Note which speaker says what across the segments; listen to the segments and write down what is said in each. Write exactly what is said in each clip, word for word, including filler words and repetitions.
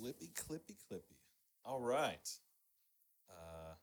Speaker 1: Clippy, clippy, clippy. All right. Uh,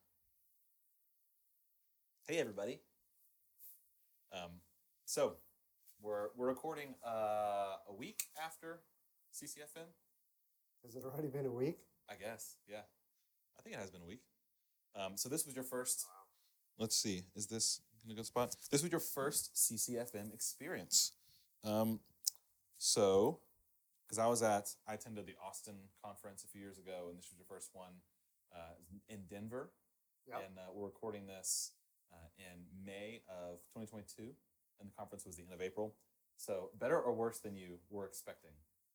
Speaker 1: hey, everybody. Um, so we're we're recording uh, a week after C C F N.
Speaker 2: Has it already been a week?
Speaker 1: I guess. Yeah, I think it has been a week. Um, so this was your first. Let's see. Is this in a good spot? This was your first C C F M experience. Um, so because I was at I attended the Austin conference a few years ago, and this was your first one uh, in Denver.
Speaker 2: Yep.
Speaker 1: And uh, we're recording this uh, in May of twenty twenty-two, and the conference was the end of April. So, better or worse than you were expecting?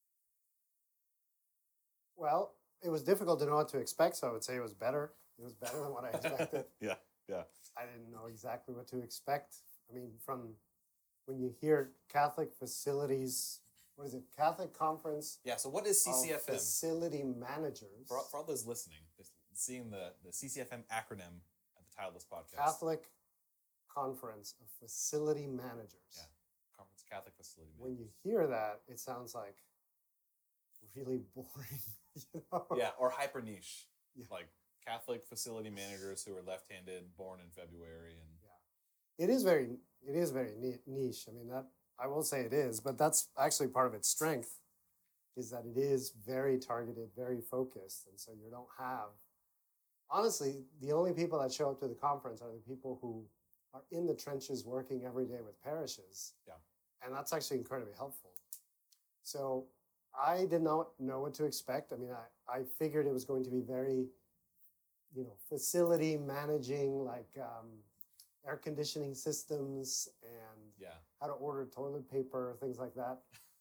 Speaker 2: Well, it was difficult to know what to expect, so I would say it was better. It was better than what I expected.
Speaker 1: yeah, yeah.
Speaker 2: I didn't know exactly what to expect. I mean, from when you hear Catholic facilities, what is it? Catholic Conference.
Speaker 1: Yeah. So, what is C C F M?
Speaker 2: Facility managers.
Speaker 1: For, for all those listening, just seeing the, the C C F M acronym at the title of this podcast.
Speaker 2: Catholic Conference of Facility Managers.
Speaker 1: Yeah. Conference Catholic Facility Managers.
Speaker 2: When you hear that, it sounds like really boring. You know?
Speaker 1: Yeah, or hyper niche.
Speaker 2: Yeah.
Speaker 1: Like Catholic facility managers who are left-handed, born in February, and
Speaker 2: yeah, it is very it is very niche. I mean, that I will say it is, but that's actually part of its strength, is that it is very targeted, very focused, and so you don't have. Honestly, the only people that show up to the conference are the people who are in the trenches working every day with parishes.
Speaker 1: Yeah,
Speaker 2: and that's actually incredibly helpful. So I did not know what to expect. I mean, I, I figured it was going to be very, you know, facility managing, like um, air conditioning systems and
Speaker 1: yeah.
Speaker 2: how to order toilet paper, things like that.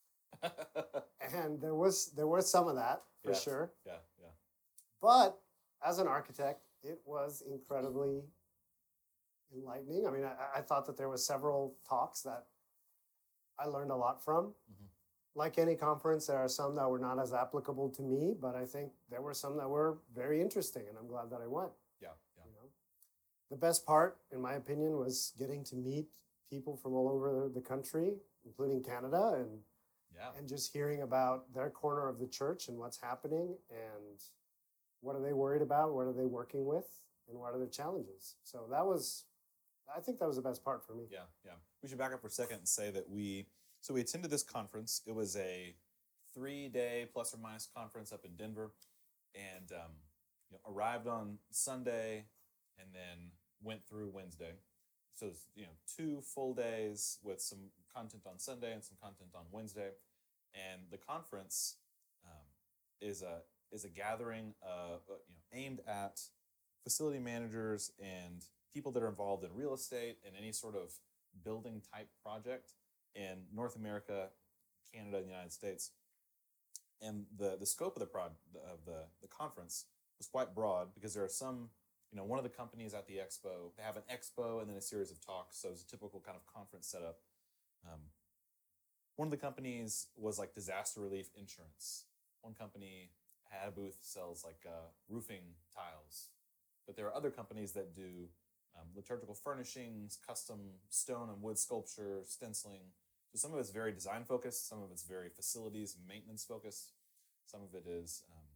Speaker 2: And there was there was some of that for
Speaker 1: yeah.
Speaker 2: sure.
Speaker 1: Yeah, yeah.
Speaker 2: But as an architect, it was incredibly enlightening. I mean, I, I thought that there were several talks that I learned a lot from. Mm-hmm. Like any conference, there are some that were not as applicable to me, but I think there were some that were very interesting, and I'm glad that I went.
Speaker 1: Yeah, yeah.
Speaker 2: You know? The best part, in my opinion, was getting to meet people from all over the country, including Canada, and
Speaker 1: yeah.
Speaker 2: and just hearing about their corner of the church and what's happening, and what are they worried about, what are they working with, and what are their challenges. So that was, I think that was the best part for me.
Speaker 1: Yeah, yeah. We should back up for a second and say that we, so we attended this conference. It was a three-day plus or minus conference up in Denver, and um, you know, arrived on Sunday and then went through Wednesday. So it's, you know, two full days with some content on Sunday and some content on Wednesday. And the conference um, is a is a gathering uh, you know aimed at facility managers and people that are involved in real estate and any sort of building type project in North America, Canada, and the United States. And the the scope of the prod of the the conference was quite broad because there are some, you know, one of the companies at the expo, they have an expo and then a series of talks. So it's a typical kind of conference setup. Um, one of the companies was like disaster relief insurance. One company had a booth sells like uh, roofing tiles. But there are other companies that do um, liturgical furnishings, custom stone and wood sculpture, stenciling. So some of it's very design focused, some of it's very facilities and maintenance focused, some of it is um,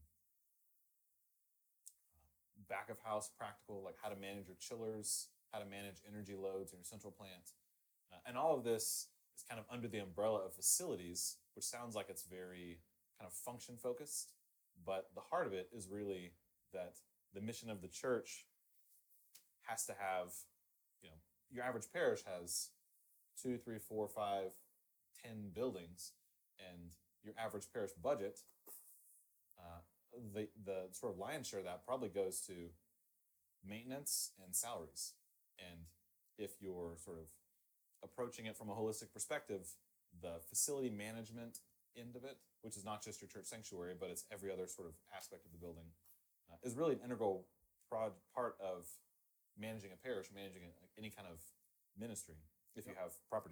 Speaker 1: back of house practical, like how to manage your chillers, how to manage energy loads in your central plant. Uh, and all of this is kind of under the umbrella of facilities, which sounds like it's very kind of function focused. But the heart of it is really that the mission of the church has to have, you know, your average parish has two, three, four, five, ten buildings, and your average parish budget, uh, the the sort of lion's share of that probably goes to maintenance and salaries. And if you're sort of approaching it from a holistic perspective, the facility management end of it, which is not just your church sanctuary, but it's every other sort of aspect of the building, uh, is really an integral prod, part of managing a parish, managing a, any kind of ministry, if you have property.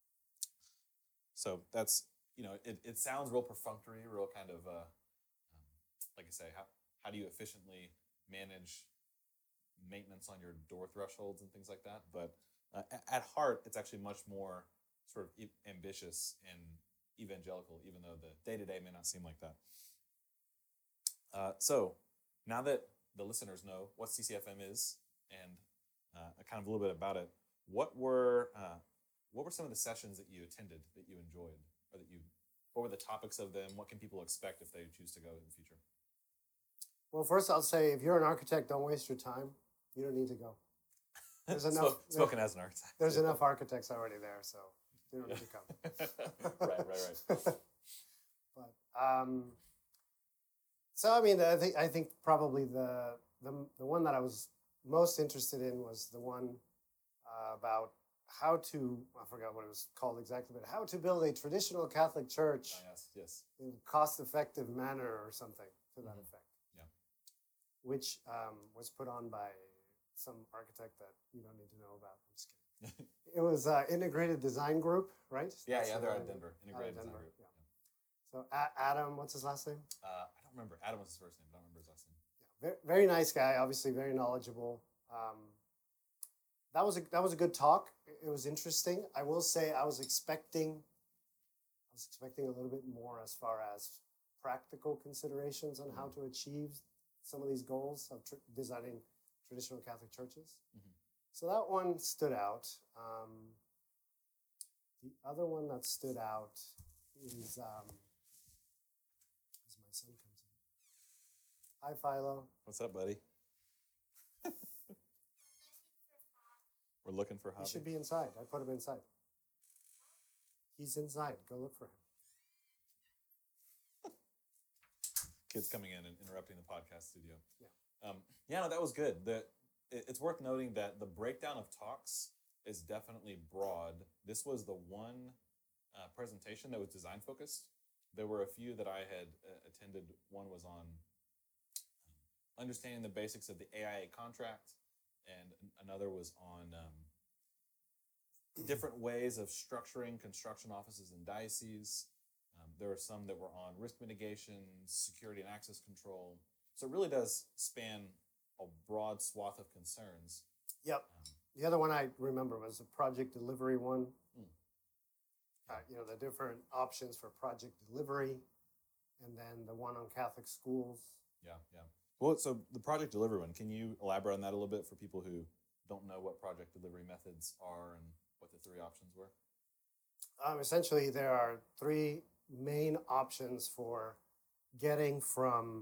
Speaker 1: So that's, you know, it, it sounds real perfunctory, real kind of, uh, um, like I say, how, how do you efficiently manage maintenance on your door thresholds and things like that? But uh, at heart, it's actually much more sort of e- ambitious and evangelical, even though the day-to-day may not seem like that. Uh, so now that the listeners know what C C F M is and uh, kind of a little bit about it, what were uh, what were some of the sessions that you attended that you enjoyed, or that you what were the topics of them? What can people expect if they choose to go in the future?
Speaker 2: Well, first I'll say, if you're an architect, don't waste your time. You don't need to go. There's enough.
Speaker 1: Spoke, spoken as an architect.
Speaker 2: There's enough architects already there, so you don't need to come.
Speaker 1: Right, right, right.
Speaker 2: But um, so I mean, I think I think probably the the the one that I was most interested in was the one uh, about how to, I forgot what it was called exactly, but how to build a traditional Catholic church
Speaker 1: Ah, yes, yes.
Speaker 2: in a cost-effective manner or something to that
Speaker 1: Mhm.
Speaker 2: effect.
Speaker 1: Yeah.
Speaker 2: Which um, was put on by some architect that you don't need to know about. I'm just kidding. It was uh, Integrated Design Group, right?
Speaker 1: Yeah,
Speaker 2: That's
Speaker 1: yeah,
Speaker 2: the
Speaker 1: they're
Speaker 2: one.
Speaker 1: out of Denver.
Speaker 2: Out of
Speaker 1: Integrated Design
Speaker 2: Denver,
Speaker 1: Group.
Speaker 2: yeah. So A- Adam, what's his last name?
Speaker 1: Uh, I don't remember. Adam was his first name, but I don't remember his last name.
Speaker 2: Yeah, very, very nice guy. Obviously, very knowledgeable. Um, that was a that was a good talk. It it was interesting. I will say, I was expecting, I was expecting a little bit more as far as practical considerations on how to achieve some of these goals of tr- designing traditional Catholic churches.
Speaker 1: Mhm.
Speaker 2: So that one stood out. Um, the other one that stood out is um, as my son comes in. Hi, Philo.
Speaker 1: What's up, buddy? We're looking for
Speaker 2: He
Speaker 1: hobby.
Speaker 2: should be inside. I put him inside. He's inside. Go look for him.
Speaker 1: Kids coming in and interrupting the podcast studio.
Speaker 2: Yeah.
Speaker 1: Um, yeah, no, that was good. The, it, it's worth noting that the breakdown of talks is definitely broad. This was the one uh, presentation that was design focused. There were a few that I had uh, attended. One was on understanding the basics of the A I A contract, and another was on um, different ways of structuring construction offices in dioceses. Um, there were some that were on risk mitigation, security and access control. So it really does span a broad swath of concerns.
Speaker 2: Yep.
Speaker 1: Um,
Speaker 2: The other one I remember was the project delivery one.
Speaker 1: Mm.
Speaker 2: Uh, you know, the different options for project delivery, and then the one on Catholic schools.
Speaker 1: yeah, yeah. Well, so the project delivery one, can you elaborate on that a little bit for people who don't know what project delivery methods are and what the three options were?
Speaker 2: Um, essentially, there are three main options for getting from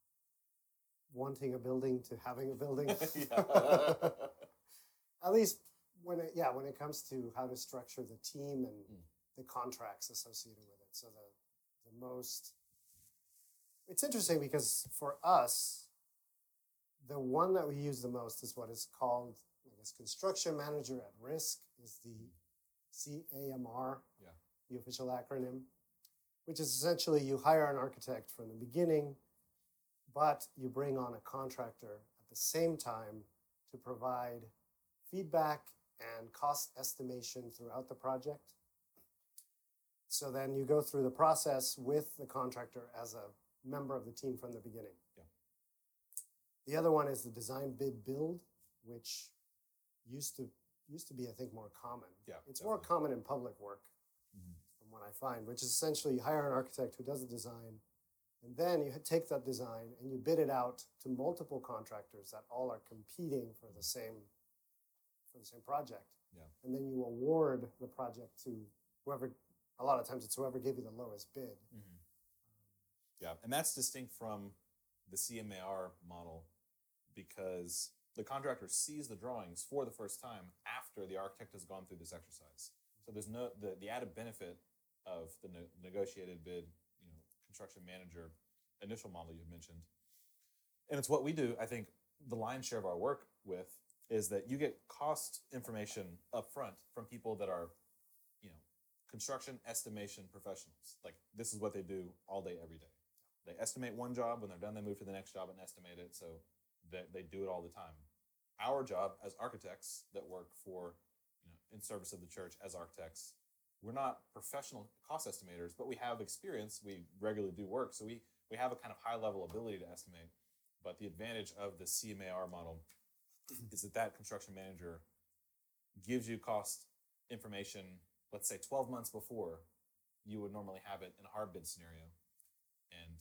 Speaker 2: wanting a building to having a building.
Speaker 1: Yeah.
Speaker 2: At least when it, yeah, when it comes to how to structure the team and
Speaker 1: Mm.
Speaker 2: the contracts associated with it. So the the most, it's interesting because for us, the one that we use the most is what is called, I guess, construction manager at risk, is the C A M R,
Speaker 1: Yeah.
Speaker 2: the official acronym, which is essentially you hire an architect from the beginning, but you bring on a contractor at the same time to provide feedback and cost estimation throughout the project. So then you go through the process with the contractor as a member of the team from the beginning.
Speaker 1: Yeah.
Speaker 2: The other one is the design bid build, which used to used to be, I think, more common.
Speaker 1: Yeah,
Speaker 2: It's more
Speaker 1: definitely.
Speaker 2: common in public work,
Speaker 1: Mhm.
Speaker 2: from what I find, which is essentially you hire an architect who does the design, and then you take that design and you bid it out to multiple contractors that all are competing for the same for the same project.
Speaker 1: Yeah.
Speaker 2: And then you award the project to whoever. A lot of times, it's whoever gave you the lowest bid.
Speaker 1: Mm-hmm. Yeah, and that's distinct from the C M A R model because the contractor sees the drawings for the first time after the architect has gone through this exercise. So there's no the, the added benefit of the ne- negotiated bid, you know, construction manager initial model you mentioned, and it's what we do. I think the lion's share of our work with is that you get cost information up front from people that are, you know, construction estimation professionals. Like this is what they do all day, every day. They estimate one job. When they're done, they move to the next job and estimate it. So they, they do it all the time. Our job as architects that work for, you know, in service of the church as architects, we're not professional cost estimators, but we have experience. We regularly do work. So we, we have a kind of high level ability to estimate. But the advantage of the C M A R model is that that construction manager gives you cost information, let's say twelve months before you would normally have it in a hard bid scenario. And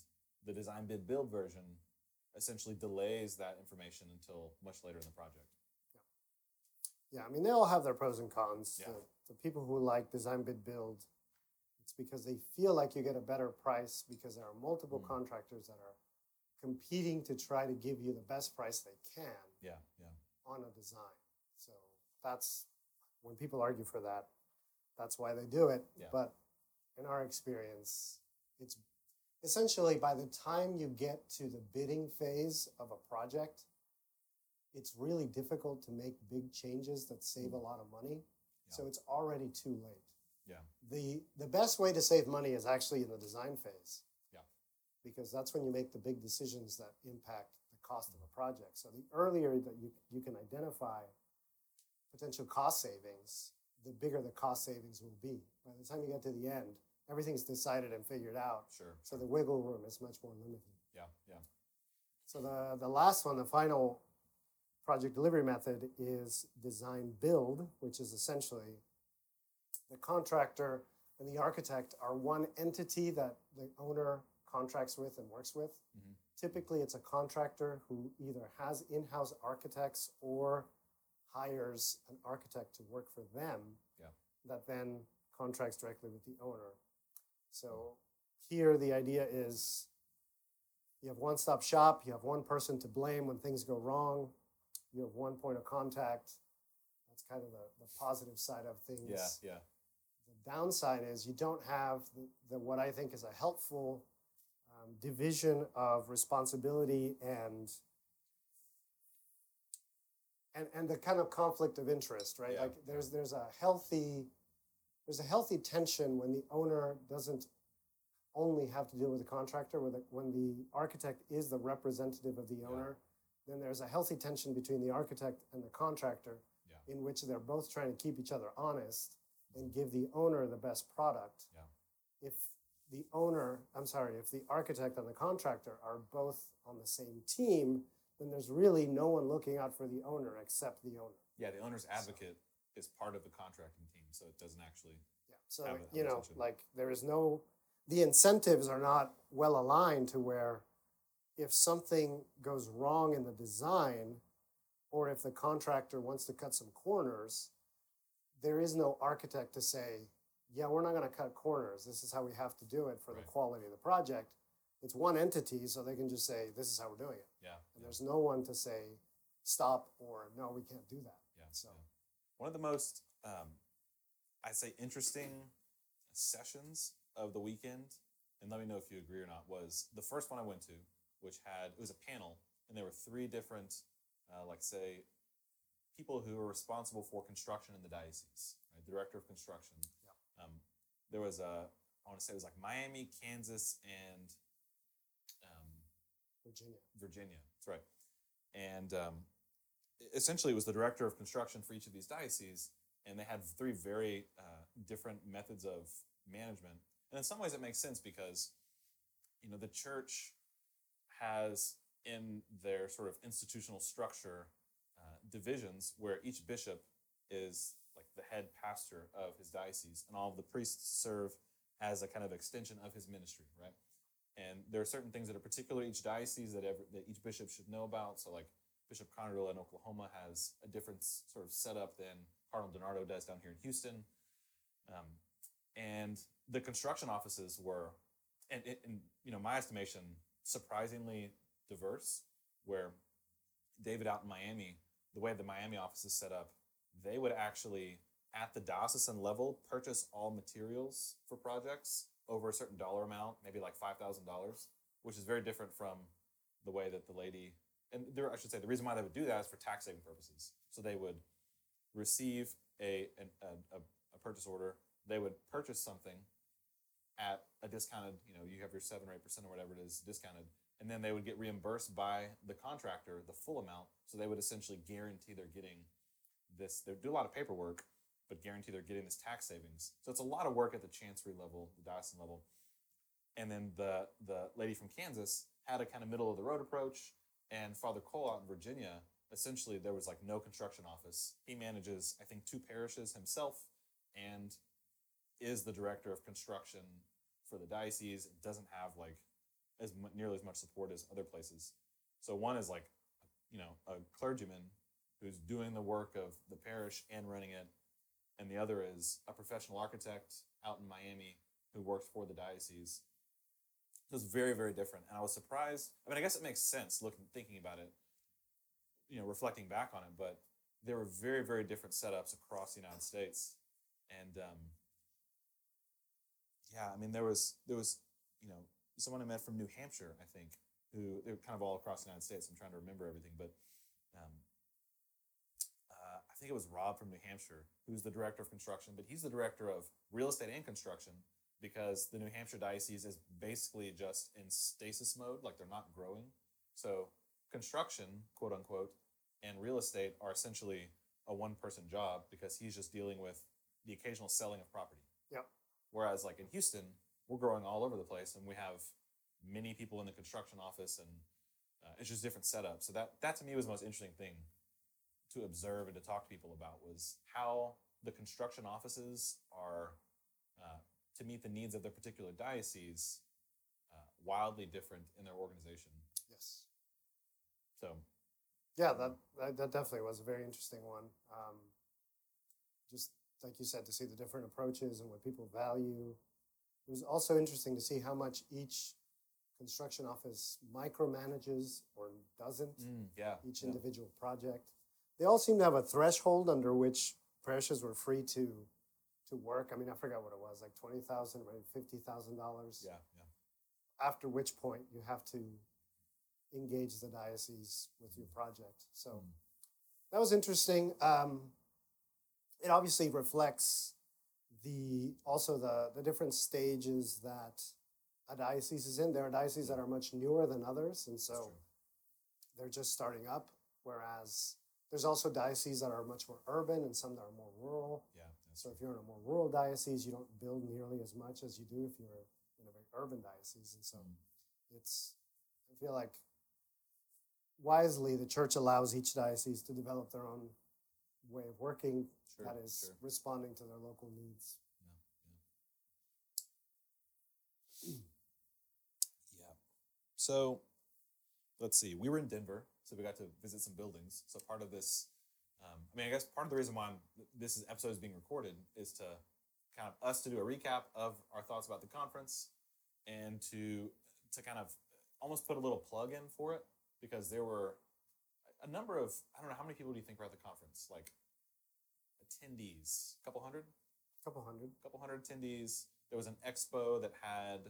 Speaker 1: the design bid build version essentially delays that information until much later in the project.
Speaker 2: Yeah, I mean, they all have their pros and cons.
Speaker 1: Yeah.
Speaker 2: The, the people who like design bid build, it's because they feel like you get a better price because there are multiple
Speaker 1: Mm.
Speaker 2: contractors that are competing to try to give you the best price they can
Speaker 1: Yeah, yeah.
Speaker 2: on a design. So that's when people argue for that, that's why they do it.
Speaker 1: Yeah.
Speaker 2: But in our experience, it's essentially by the time you get to the bidding phase of a project, it's really difficult to make big changes that save a lot of money.
Speaker 1: Yeah.
Speaker 2: So it's already too late.
Speaker 1: Yeah.
Speaker 2: The the best way to save money is actually in the design phase.
Speaker 1: Yeah.
Speaker 2: Because that's when you make the big decisions that impact the cost of a project. So the earlier that you, you can identify potential cost savings, the bigger the cost savings will be. By the time you get to the end, everything's decided and figured out.
Speaker 1: Sure.
Speaker 2: So the wiggle room is much more limited.
Speaker 1: Yeah, yeah.
Speaker 2: So the, the last one, the final project delivery method is design build, which is essentially the contractor and the architect are one entity that the owner contracts with and works with.
Speaker 1: Mhm.
Speaker 2: Typically, it's a contractor who either has in-house architects or hires an architect to work for them.
Speaker 1: Yeah.
Speaker 2: That then contracts directly with the owner. So here the idea is you have one-stop shop, you have one person to blame when things go wrong, you have one point of contact. That's kind of the, the positive side of things.
Speaker 1: Yeah, yeah.
Speaker 2: The downside is you don't have the, the what I think is a helpful um, division of responsibility and and and the kind of conflict of interest, right?
Speaker 1: Yeah,
Speaker 2: Like there's there's a healthy there's a healthy tension when the owner doesn't only have to deal with the contractor. When the, when the architect is the representative of the owner, yeah. then there's a healthy tension between the architect and the contractor,
Speaker 1: yeah.
Speaker 2: in which they're both trying to keep each other honest and give the owner the best product.
Speaker 1: Yeah.
Speaker 2: If the owner, I'm sorry, if the architect and the contractor are both on the same team, then there's really no one looking out for the owner except the owner.
Speaker 1: Yeah, the owner's advocate so, is part of the contracting team, so it doesn't actually.
Speaker 2: Yeah. So
Speaker 1: have
Speaker 2: like,
Speaker 1: a,
Speaker 2: you know,
Speaker 1: tension.
Speaker 2: like there is no, the incentives are not well aligned to where if something goes wrong in the design, or if the contractor wants to cut some corners, there is no architect to say, yeah, we're not going to cut corners. This is how we have to do it for
Speaker 1: right.
Speaker 2: the quality of the project. It's one entity, so they can just say, this is how we're doing it.
Speaker 1: Yeah.
Speaker 2: And
Speaker 1: yeah.
Speaker 2: there's no one to say, stop, or no, we can't do that.
Speaker 1: Yeah.
Speaker 2: So
Speaker 1: yeah. One of the most, um, I'd say, interesting sessions of the weekend, and let me know if you agree or not, was the first one I went to, which had, it was a panel, and there were three different, uh, like say, people who were responsible for construction in the diocese, right? The director of construction.
Speaker 2: Yeah.
Speaker 1: Um, there was a, I want to say it was like Miami, Kansas, and um,
Speaker 2: Virginia.
Speaker 1: Virginia, that's right. And um, essentially it was the director of construction for each of these dioceses, and they had three very uh, different methods of management. And in some ways it makes sense because, you know, the church has in their sort of institutional structure uh, divisions where each bishop is like the head pastor of his diocese, and all of the priests serve as a kind of extension of his ministry, right? And there are certain things that are particular to each diocese that, every, that each bishop should know about. So like Bishop Connerville in Oklahoma has a different sort of setup than Cardinal DiNardo does down here in Houston. Um, and the construction offices were, and in you know my estimation, surprisingly diverse, where David out in Miami, the way the Miami office is set up, they would actually, at the diocesan level, purchase all materials for projects over a certain dollar amount, maybe like five thousand dollars, which is very different from the way that the lady, and there, I should say, the reason why they would do that is for tax saving purposes. So they would receive a, an, a, a purchase order, they would purchase something at a discounted, you know, you have your seven or eight percent or whatever it is discounted, and then they would get reimbursed by the contractor the full amount. So they would essentially guarantee they're getting this, they do a lot of paperwork, but guarantee they're getting this tax savings. So it's a lot of work at the chancery level, the diocesan level. And then the the lady from Kansas had a kind of middle of the road approach, and Father Cole out in Virginia, essentially there was like no construction office. He manages, I think, two parishes himself, and is the director of construction for the diocese. It doesn't have like as mu- nearly as much support as other places. So one is like, you know, a clergyman who's doing the work of the parish and running it, and the other is a professional architect out in Miami who works for the diocese. So it's very, very different. And I was surprised. I mean, I guess it makes sense looking, thinking about it, you know, reflecting back on it, but there were very, very different setups across the United States. And um, yeah, I mean, there was, there was, you know, someone I met from New Hampshire, I think, who they're kind of all across the United States. I'm trying to remember everything, but um, uh, I think it was Rob from New Hampshire, who's the director of construction, but he's the director of real estate and construction because the New Hampshire diocese is basically just in stasis mode, like they're not growing. So construction, quote unquote, and real estate are essentially a one-person job because he's just dealing with the occasional selling of property.
Speaker 2: Yep.
Speaker 1: Whereas like in Houston, we're growing all over the place and we have many people in the construction office and uh, it's just different setups. So that, that to me was the most interesting thing to observe and to talk to people about was how the construction offices are, uh, to meet the needs of their particular diocese, uh, wildly different in their organization.
Speaker 2: Yes.
Speaker 1: So,
Speaker 2: yeah, that, that that definitely was a very interesting one. Um, just like you said, to see the different approaches and what people value. It was also interesting to see how much each construction office micromanages or doesn't
Speaker 1: mm, yeah,
Speaker 2: each
Speaker 1: yeah.
Speaker 2: individual project. They all seem to have a threshold under which parishes were free to to work. I mean, I forgot what it was, like twenty thousand dollars, maybe fifty thousand dollars.
Speaker 1: Yeah, yeah.
Speaker 2: After which point you have to engage the diocese with your project. So
Speaker 1: Mm.
Speaker 2: that was interesting. Um, it obviously reflects the also the the different stages that a diocese is in. There are dioceses that are much newer than others, and
Speaker 1: That's
Speaker 2: so
Speaker 1: true.
Speaker 2: they're just starting up. Whereas there's also dioceses that are much more urban and some that are more rural.
Speaker 1: Yeah, that's
Speaker 2: So
Speaker 1: true.
Speaker 2: if you're in a more rural diocese, you don't build nearly as much as you do if you're in a very urban diocese. And so
Speaker 1: Mm.
Speaker 2: it's, I feel like wisely the church allows each diocese to develop their own way of working
Speaker 1: Sure,
Speaker 2: that is
Speaker 1: sure.
Speaker 2: responding to their local needs.
Speaker 1: Yeah, yeah. Yeah. So let's see. We were in Denver, so we got to visit some buildings. So part of this, um, I mean, I guess part of the reason why I'm, this is, episode is being recorded is to kind of us to do a recap of our thoughts about the conference and to to kind of almost put a little plug in for it because there were a number of, I don't know, how many people do you think were at the conference? Like attendees, a couple hundred?
Speaker 2: A couple hundred.
Speaker 1: A couple hundred attendees. There was an expo that had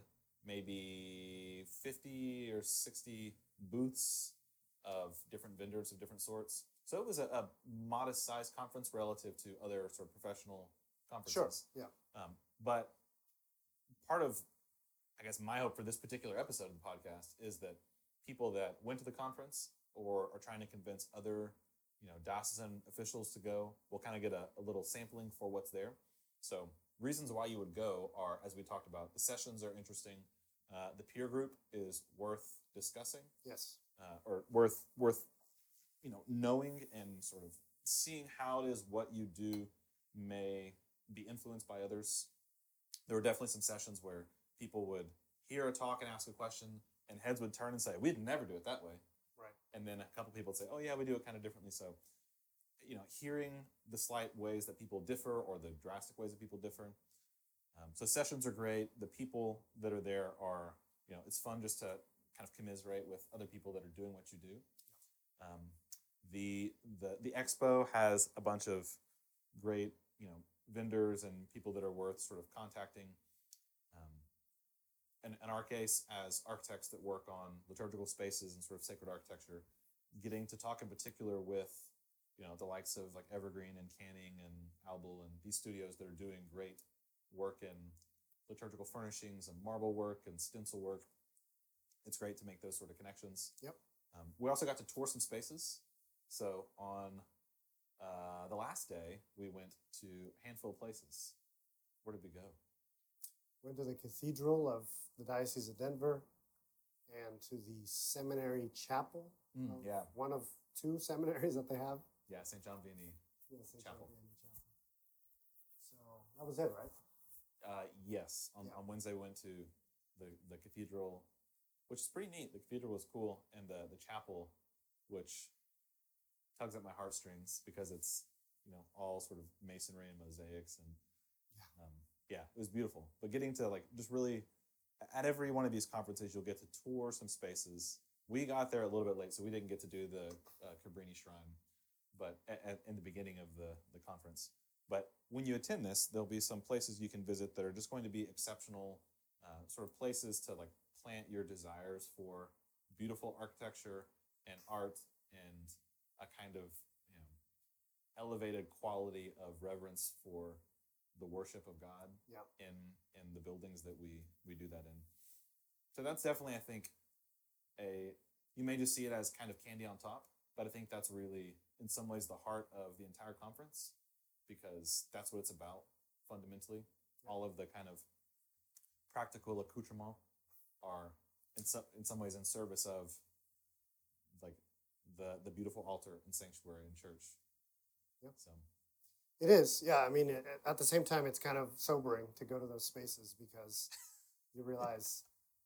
Speaker 1: maybe fifty or sixty booths of different vendors of different sorts. So it was a, a modest sized conference relative to other sort of professional conferences.
Speaker 2: Sure, yeah.
Speaker 1: Um, but part of, I guess, my hope for this particular episode of the podcast is that people that went to the conference or are trying to convince other, you know, diocesan officials to go will kind of get a, a little sampling for what's there. So reasons why you would go are, as we talked about, the sessions are interesting. Uh, the peer group is worth discussing,
Speaker 2: Yes.
Speaker 1: uh, or worth worth you know knowing and sort of seeing how it is what you do may be influenced by others. There were definitely some sessions where people would hear a talk and ask a question, and heads would turn and say, "We'd never do it that way."
Speaker 2: Right.
Speaker 1: And then a couple people would say, "Oh yeah, we do it kind of differently." So, you know, hearing the slight ways that people differ or the drastic ways that people differ. Um, so sessions are great. The people that are there are, you know, it's fun just to kind of commiserate with other people that are doing what you do. Um, the the the expo has a bunch of great, you know, vendors and people that are worth sort of contacting. Um, and in our case, as architects that work on liturgical spaces and sort of sacred architecture, getting to talk in particular with, you know, the likes of like Evergreen and Canning and Albel and these studios that are doing great work in liturgical furnishings and marble work and stencil work. It's great to make those sort of connections.
Speaker 2: Yep.
Speaker 1: Um, we also got to tour some spaces. So on uh, the last day, we went to a handful of places. Where did we go?
Speaker 2: Went to the Cathedral of the Diocese of Denver and to the Seminary Chapel.
Speaker 1: Mm,
Speaker 2: of
Speaker 1: yeah.
Speaker 2: One of two seminaries that they have.
Speaker 1: Yeah, Saint John Vianney.
Speaker 2: Yeah, Saint
Speaker 1: Chapel.
Speaker 2: John Vianney Chapel. So that was it, right?
Speaker 1: Uh, yes. On,
Speaker 2: Yeah.
Speaker 1: on Wednesday, we went to the, the cathedral. which is pretty neat. The cathedral was cool, and the the chapel, which tugs at my heartstrings because it's, you know, all sort of masonry and mosaics, and
Speaker 2: Yeah.
Speaker 1: um, yeah, it was beautiful. But getting to like just really at every one of these conferences, you'll get to tour some spaces. We got there a little bit late, so we didn't get to do the uh, Cabrini Shrine, but at, at, in the beginning of the the conference. But when you attend this, there'll be some places you can visit that are just going to be exceptional, uh, sort of places to like plant your desires for beautiful architecture and art and a kind of, you know, elevated quality of reverence for the worship of God
Speaker 2: Yeah.
Speaker 1: in in the buildings that we we do that in. So that's definitely, I think, a you may just see it as kind of candy on top, but I think that's really in some ways the heart of the entire conference, because that's what it's about fundamentally.
Speaker 2: Yeah.
Speaker 1: All of the kind of practical accoutrements are in some in some ways in service of like the the beautiful altar and sanctuary in church.
Speaker 2: Yep.
Speaker 1: So
Speaker 2: It is, yeah. I mean, a- at the same time, it's kind of sobering to go to those spaces because you realize,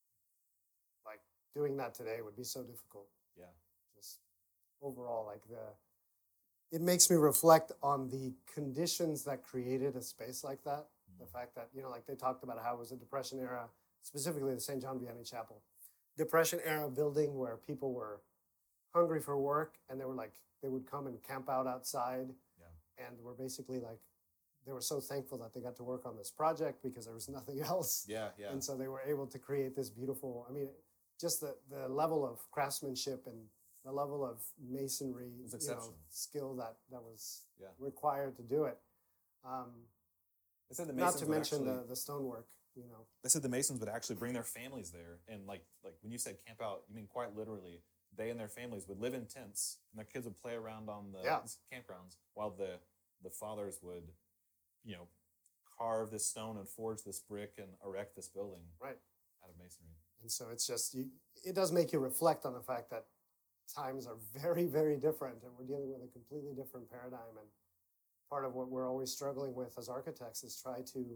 Speaker 2: like, doing that today would be so difficult.
Speaker 1: yeah,
Speaker 2: Just overall, like the, it makes me reflect on the conditions that created a space like that. The fact that, you know, like they talked about how it was a Depression era, specifically the Saint John Vianney Chapel, Depression era building where people were hungry for work and they were like, they would come and camp out outside.
Speaker 1: yeah,
Speaker 2: And were basically like, they were so thankful that they got to work on this project because there was nothing else.
Speaker 1: yeah, yeah.
Speaker 2: And so they were able to create this beautiful, I mean, just the, the level of craftsmanship and the level of masonry,
Speaker 1: It's
Speaker 2: you know,
Speaker 1: exceptional.
Speaker 2: skill that, that was
Speaker 1: Yeah.
Speaker 2: required to do it. Um,
Speaker 1: They said the
Speaker 2: not
Speaker 1: Masons
Speaker 2: to
Speaker 1: would
Speaker 2: mention
Speaker 1: actually,
Speaker 2: the, the stonework, you know.
Speaker 1: they said the Masons would actually bring their families there, and like like when you said camp out, you mean quite literally. They and their families would live in tents, and their kids would play around on the
Speaker 2: Yeah.
Speaker 1: campgrounds, while the the fathers would, you know, carve this stone and forge this brick and erect this building
Speaker 2: Right.
Speaker 1: out of masonry.
Speaker 2: And so it's just, you, it does make you reflect on the fact that times are very, very different and we're dealing with a completely different paradigm. And part of what we're always struggling with as architects is try to,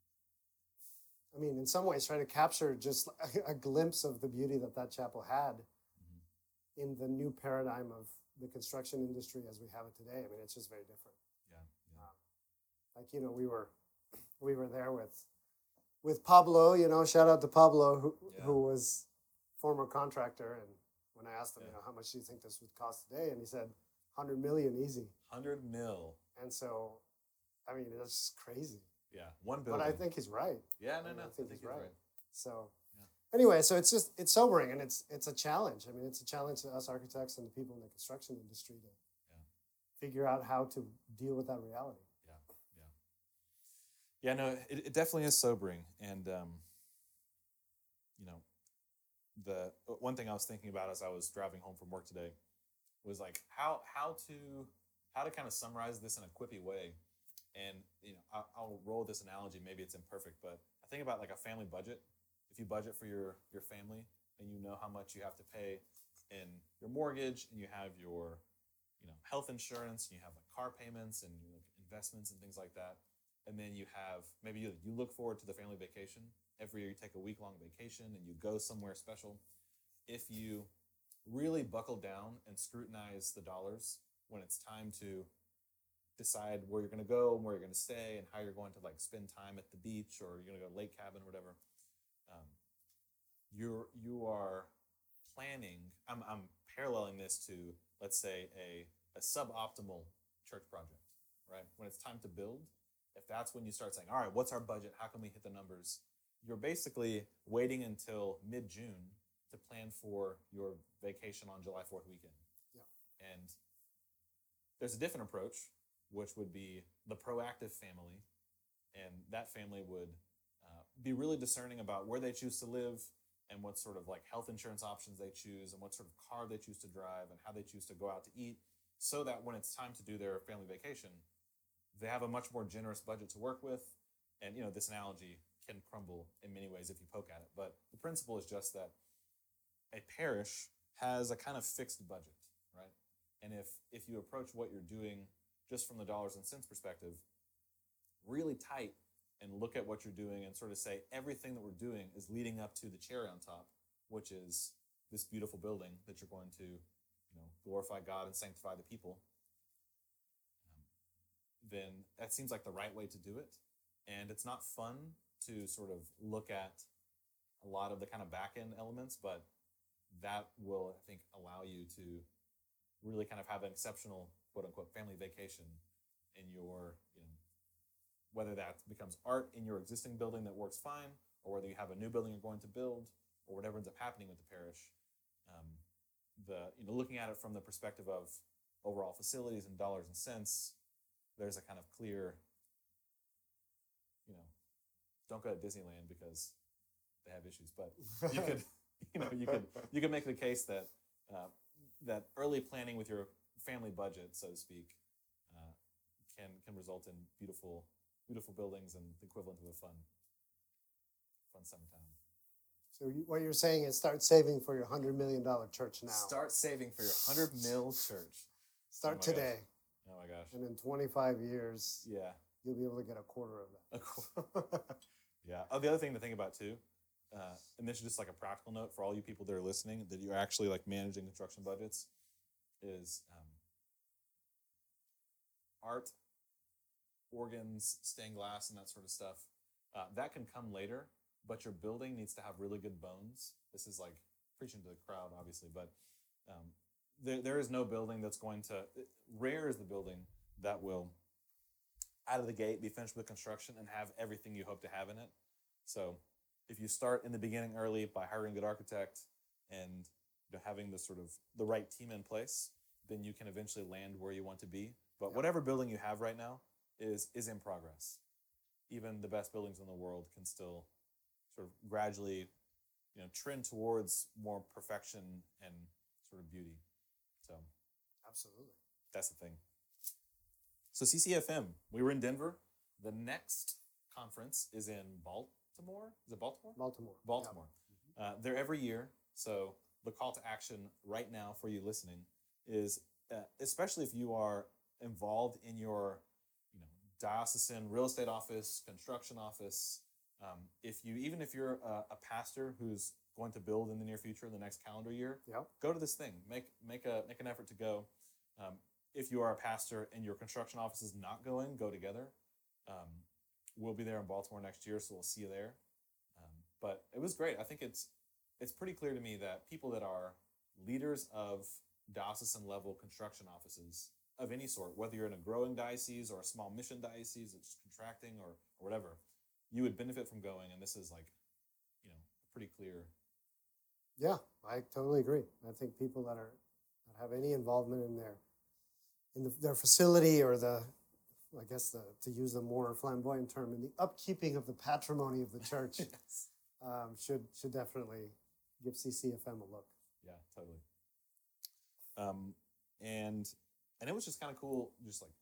Speaker 2: I mean, in some ways, try to capture just a, a glimpse of the beauty that that chapel had
Speaker 1: Mm-hmm.
Speaker 2: in the new paradigm of the construction industry as we have it today. I mean, it's just very different.
Speaker 1: Yeah, yeah,
Speaker 2: Um, like, you know, we were we were there with with Pablo, you know, shout out to Pablo, who
Speaker 1: Yeah.
Speaker 2: who was former contractor. And when I asked him,
Speaker 1: Yeah.
Speaker 2: you know, how much do you think this would cost today? And he said, hundred million easy.
Speaker 1: hundred mil.
Speaker 2: And so, I mean, it's just crazy.
Speaker 1: Yeah, one
Speaker 2: But
Speaker 1: building.
Speaker 2: I think he's right.
Speaker 1: yeah,
Speaker 2: I
Speaker 1: no,
Speaker 2: mean,
Speaker 1: no,
Speaker 2: I
Speaker 1: I
Speaker 2: think
Speaker 1: think
Speaker 2: he's
Speaker 1: he's
Speaker 2: right.
Speaker 1: right.
Speaker 2: So
Speaker 1: Yeah.
Speaker 2: anyway, so it's just, it's sobering and it's it's a challenge. I mean, it's a challenge to us architects and the people in the construction industry to
Speaker 1: Yeah.
Speaker 2: figure out how to deal with that reality.
Speaker 1: Yeah, yeah, yeah. No, it, it definitely is sobering, and um, you know, the one thing I was thinking about as I was driving home from work today was like how how to how to kind of summarize this in a quippy way, and you know, I, I'll roll this analogy. Maybe it's imperfect, but I think about like a family budget. If you budget for your your family and you know how much you have to pay in your mortgage, and you have your you know health insurance, and you have like car payments and you know, investments and things like that, and then you have maybe you, you look forward to the family vacation every year. You take a week long vacation and you go somewhere special. If you really buckle down and scrutinize the dollars when it's time to decide where you're going to go and where you're going to stay and how you're going to like spend time at the beach, or you're going to go to lake cabin or whatever, um, you're you are planning. I'm I'm paralleling this to, let's say, a a suboptimal church project, right? When it's time to build, if that's when you start saying, all right, what's our budget? How can we hit the numbers? You're basically waiting until mid-June to plan for your vacation on July fourth weekend.
Speaker 2: Yeah.
Speaker 1: And there's a different approach, which would be the proactive family. And that family would uh, be really discerning about where they choose to live and what sort of like health insurance options they choose and what sort of car they choose to drive and how they choose to go out to eat, so that when it's time to do their family vacation, they have a much more generous budget to work with. And, you know, this analogy can crumble in many ways if you poke at it. But the principle is just that a parish has a kind of fixed budget, right? And if if you approach what you're doing just from the dollars and cents perspective, really tight, and look at what you're doing and sort of say everything that we're doing is leading up to the cherry on top, which is this beautiful building that you're going to, you know, glorify God and sanctify the people, um, then that seems like the right way to do it. And it's not fun to sort of look at a lot of the kind of back end elements, but that will, I think, allow you to really kind of have an exceptional quote unquote family vacation in your, you know, whether that becomes art in your existing building that works fine, or whether you have a new building you're going to build, or whatever ends up happening with the parish. Um, the you know, looking at it from the perspective of overall facilities and dollars and cents, there's a kind of clear, you know, don't go to Disneyland because they have issues, but you could, you know, you could you could make the case that uh, that early planning with your family budget, so to speak, uh, can can result in beautiful beautiful buildings and the equivalent of a fun fun summertime.
Speaker 2: So you, what you're saying is start saving for your hundred million dollar church now.
Speaker 1: Start saving for your hundred mil church.
Speaker 2: Start
Speaker 1: oh
Speaker 2: today.
Speaker 1: Gosh. Oh my gosh!
Speaker 2: And in twenty-five years,
Speaker 1: yeah,
Speaker 2: you'll be able to get a quarter of that.
Speaker 1: A qu- yeah. Oh, the other thing to think about too, uh, and this is just like a practical note for all you people that are listening, that you're actually like managing construction budgets, is um, art, organs, stained glass, and that sort of stuff. Uh, that can come later, but your building needs to have really good bones. This is like preaching to the crowd, obviously, but um, there there is no building that's going to. Rare is the building that will, out of the gate, be finished with construction and have everything you hope to have in it. So, if you start in the beginning early by hiring a good architect and, you know, having the sort of the right team in place, then you can eventually land where you want to be. But whatever building you have right now is is in progress. Even the best buildings in the world can still sort of gradually, you know, trend towards more perfection and sort of beauty. So,
Speaker 2: Absolutely.
Speaker 1: that's the thing. So C C F M, we were in Denver. The next conference is in Baltimore. Is it Baltimore?
Speaker 2: Baltimore.
Speaker 1: Baltimore. Yeah. Uh, they're every year. So the call to action right now for you listening is, uh, especially if you are involved in your, you know, diocesan real estate office, construction office. Um, if you, even if you're a, a pastor who's going to build in the near future, in the next calendar year,
Speaker 2: Yep.
Speaker 1: go to this thing. Make make a make an effort to go. Um, if you are a pastor and your construction office is not going, go together. Um, we'll be there in Baltimore next year, so we'll see you there. Um, but it was great. I think it's it's pretty clear to me that people that are leaders of diocesan level construction offices of any sort, whether you're in a growing diocese or a small mission diocese that's contracting or, or whatever, you would benefit from going. And this is like, you know, pretty clear.
Speaker 2: Yeah, I totally agree. I think people that are that have any involvement in their in the, their facility or the, I guess the to use the more flamboyant term, in the upkeeping of the patrimony of the church,
Speaker 1: Yes.
Speaker 2: um, should should definitely give C C F M a look.
Speaker 1: Yeah, totally. Um, and and it was just kind of cool, just like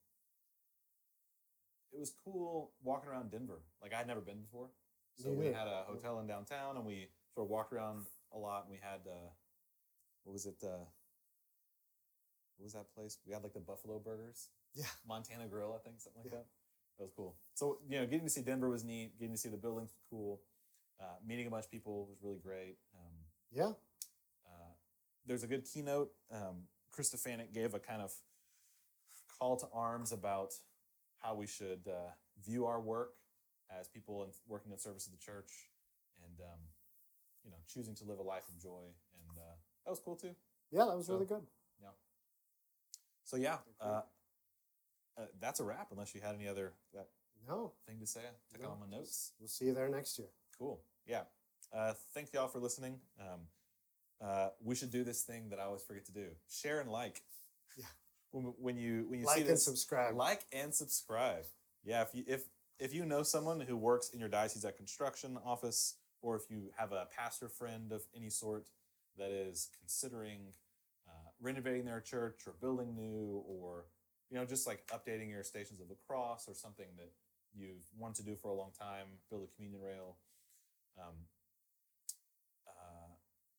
Speaker 1: it was cool walking around Denver. Like I had never been before, so
Speaker 2: Me
Speaker 1: we
Speaker 2: neither.
Speaker 1: had a hotel in downtown, and we sort of walked around a lot. And we had uh, what was it? Uh, what was that place? We had like the Buffalo Burgers,
Speaker 2: Yeah.
Speaker 1: Montana Grill, I think, something like
Speaker 2: Yeah.
Speaker 1: that. That was cool. So you know, getting to see Denver was neat. Getting to see the buildings was cool. Uh, meeting a bunch of people was really great. Um,
Speaker 2: Yeah.
Speaker 1: uh, there's a good keynote. Um, Chris Stefanik gave a kind of call to arms about how we should uh, view our work as people in, working in service of the church, and um, you know, choosing to live a life of joy. And uh, that was cool too.
Speaker 2: Yeah, that was
Speaker 1: So-
Speaker 2: really good.
Speaker 1: Yeah. So yeah, uh, uh, that's a wrap. Unless you had any other that
Speaker 2: No.
Speaker 1: thing to say, I took
Speaker 2: no,
Speaker 1: on my notes.
Speaker 2: We'll see you there next year.
Speaker 1: Cool. Yeah. Uh, thank y'all for listening. Um, uh, we should do this thing that I always forget to do: share and like.
Speaker 2: Yeah.
Speaker 1: When, when you when you
Speaker 2: Like
Speaker 1: see
Speaker 2: and
Speaker 1: this,
Speaker 2: subscribe.
Speaker 1: like and subscribe. Yeah. If you if if you know someone who works in your diocese at construction office, or if you have a pastor friend of any sort that is considering uh, renovating their church or building new, or you know, just like updating your Stations of the Cross or something that you've wanted to do for a long time, build a communion rail. Um, uh,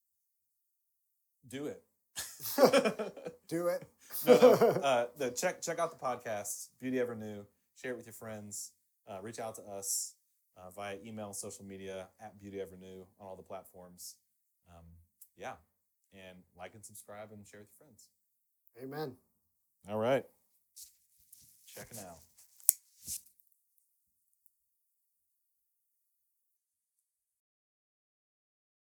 Speaker 1: do it.
Speaker 2: Do it.
Speaker 1: no, no, uh, the, check check out the podcast, Beauty Ever New. Share it with your friends. Uh, reach out to us uh, via email, social media, at Beauty Ever New on all the platforms. Um, yeah, and like and subscribe and share with your friends.
Speaker 2: Amen.
Speaker 1: All right.